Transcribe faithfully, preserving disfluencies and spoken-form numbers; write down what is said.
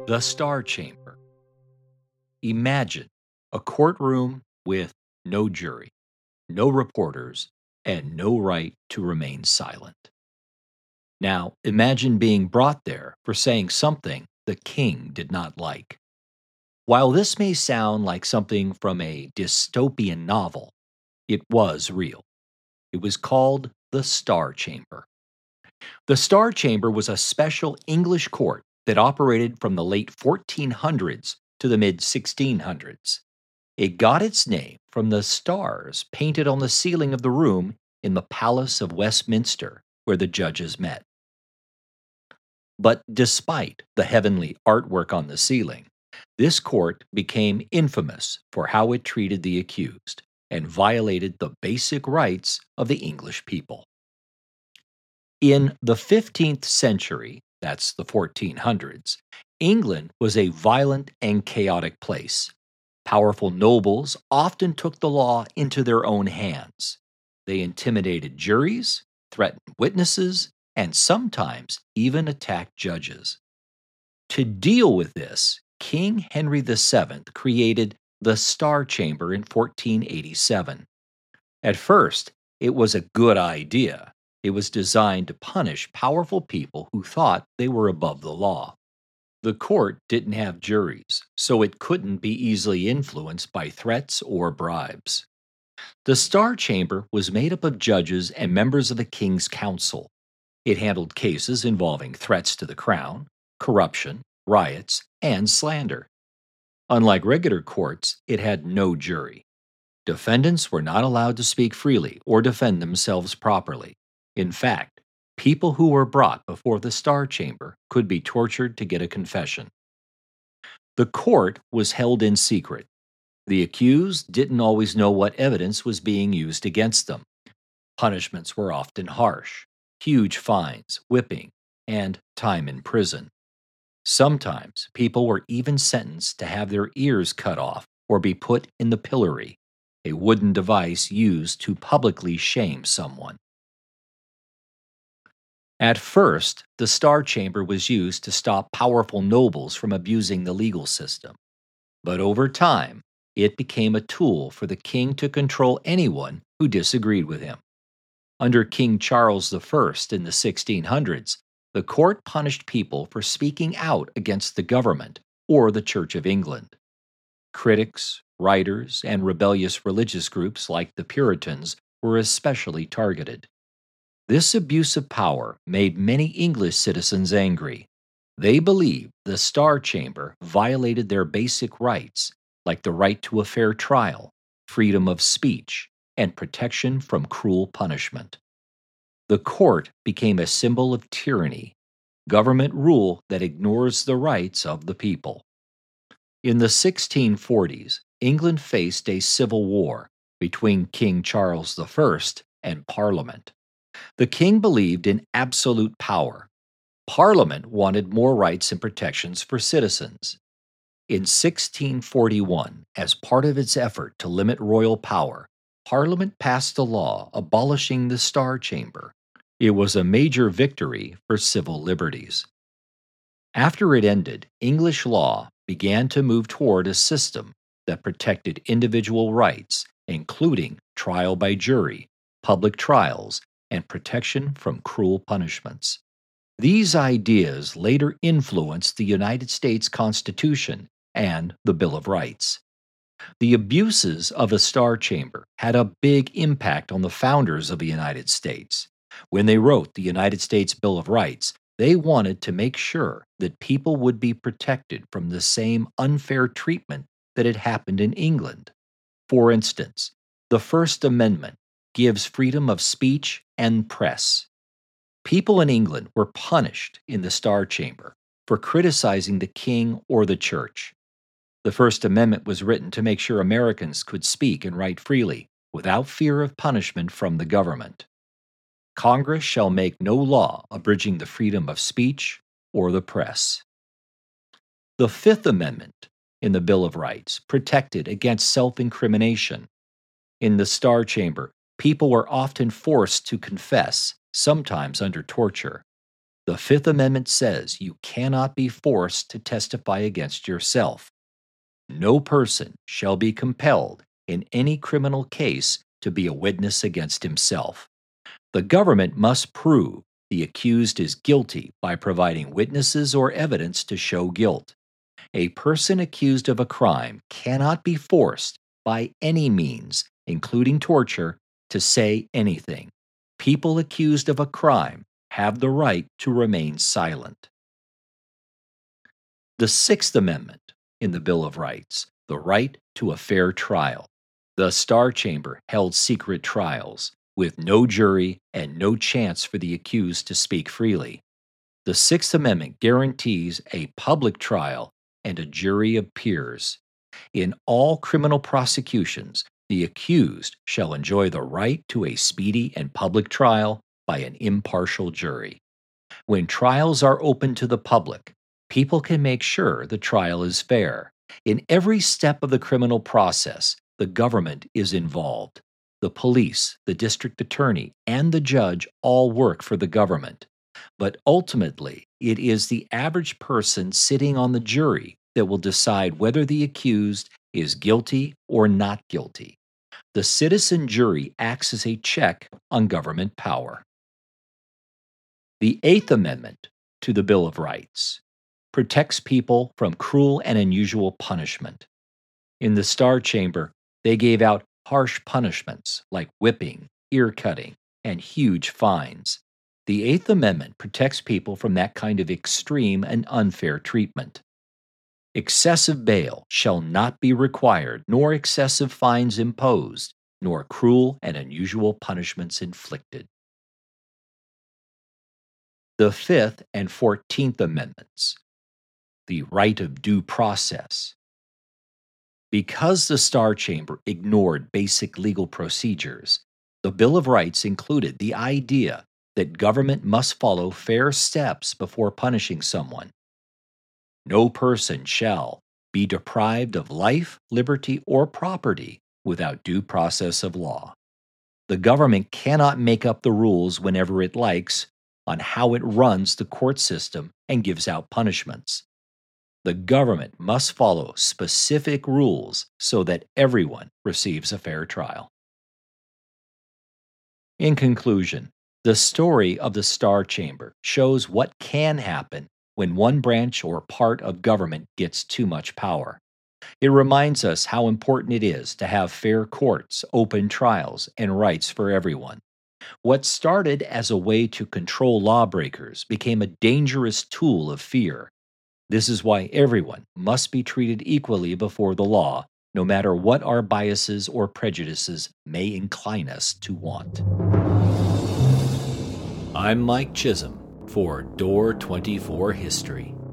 The Star Chamber. Imagine a courtroom with no jury, no reporters, and no right to remain silent. Now, imagine being brought there for saying something the king did not like. While this may sound like something from a dystopian novel, it was real. It was called the Star Chamber. The Star Chamber was a special English court that operated from the late fourteen hundreds to the mid sixteen hundreds. It got its name from the stars painted on the ceiling of the room in the Palace of Westminster, where the judges met. But despite the heavenly artwork on the ceiling, this court became infamous for how it treated the accused and violated the basic rights of the English people. In the fifteenth century, that's the fourteen hundreds, England was a violent and chaotic place. Powerful nobles often took the law into their own hands. They intimidated juries, threatened witnesses, and sometimes even attacked judges. To deal with this, King Henry the seventh created the Star Chamber in fourteen eighty-seven. At first, it was a good idea. It was designed to punish powerful people who thought they were above the law. The court didn't have juries, so it couldn't be easily influenced by threats or bribes. The Star Chamber was made up of judges and members of the King's Council. It handled cases involving threats to the crown, corruption, riots, and slander. Unlike regular courts, it had no jury. Defendants were not allowed to speak freely or defend themselves properly. In fact, people who were brought before the Star Chamber could be tortured to get a confession. The court was held in secret. The accused didn't always know what evidence was being used against them. Punishments were often harsh: huge fines, whipping, and time in prison. Sometimes people were even sentenced to have their ears cut off or be put in the pillory, a wooden device used to publicly shame someone. At first, the Star Chamber was used to stop powerful nobles from abusing the legal system. But over time, it became a tool for the king to control anyone who disagreed with him. Under King Charles the First in the sixteen hundreds, the court punished people for speaking out against the government or the Church of England. Critics, writers, and rebellious religious groups like the Puritans were especially targeted. This abuse of power made many English citizens angry. They believed the Star Chamber violated their basic rights, like the right to a fair trial, freedom of speech, and protection from cruel punishment. The court became a symbol of tyranny, government rule that ignores the rights of the people. In the sixteen forties, England faced a civil war between King Charles the First and Parliament. The king believed in absolute power. Parliament wanted more rights and protections for citizens. In sixteen forty-one, as part of its effort to limit royal power, Parliament passed a law abolishing the Star Chamber. It was a major victory for civil liberties. After it ended, English law began to move toward a system that protected individual rights, including trial by jury, public trials, and protection from cruel punishments. These ideas later influenced the United States Constitution and the Bill of Rights. The abuses of the Star Chamber had a big impact on the founders of the United States. When they wrote the United States Bill of Rights, they wanted to make sure that people would be protected from the same unfair treatment that had happened in England. For instance, the First Amendment gives freedom of speech and press. People in England were punished in the Star Chamber for criticizing the king or the church. The First Amendment was written to make sure Americans could speak and write freely without fear of punishment from the government. Congress shall make no law abridging the freedom of speech or the press. The Fifth Amendment in the Bill of Rights protected against self-incrimination. In the Star Chamber, people were often forced to confess, sometimes under torture. The Fifth Amendment says you cannot be forced to testify against yourself. No person shall be compelled in any criminal case to be a witness against himself. The government must prove the accused is guilty by providing witnesses or evidence to show guilt. A person accused of a crime cannot be forced by any means, including torture, to say anything. People accused of a crime have the right to remain silent. The Sixth Amendment in the Bill of Rights, the right to a fair trial. The Star Chamber held secret trials, with no jury and no chance for the accused to speak freely. The Sixth Amendment guarantees a public trial and a jury of peers. In all criminal prosecutions, the accused shall enjoy the right to a speedy and public trial by an impartial jury. When trials are open to the public, people can make sure the trial is fair. In every step of the criminal process, the government is involved. The police, the district attorney, and the judge all work for the government. But ultimately, it is the average person sitting on the jury that will decide whether the accused is guilty or not guilty. The citizen jury acts as a check on government power. The Eighth Amendment to the Bill of Rights protects people from cruel and unusual punishment. In the Star Chamber, they gave out harsh punishments like whipping, ear cutting, and huge fines. The Eighth Amendment protects people from that kind of extreme and unfair treatment. Excessive bail shall not be required, nor excessive fines imposed, nor cruel and unusual punishments inflicted. The Fifth and Fourteenth Amendments, the right of due process. Because the Star Chamber ignored basic legal procedures, the Bill of Rights included the idea that government must follow fair steps before punishing someone. No person shall be deprived of life, liberty, or property without due process of law. The government cannot make up the rules whenever it likes on how it runs the court system and gives out punishments. The government must follow specific rules so that everyone receives a fair trial. In conclusion, the story of the Star Chamber shows what can happen when one branch or part of government gets too much power. It reminds us how important it is to have fair courts, open trials, and rights for everyone. What started as a way to control lawbreakers became a dangerous tool of fear. This is why everyone must be treated equally before the law, no matter what our biases or prejudices may incline us to want. I'm Mike Chisholm for Door twenty-four History.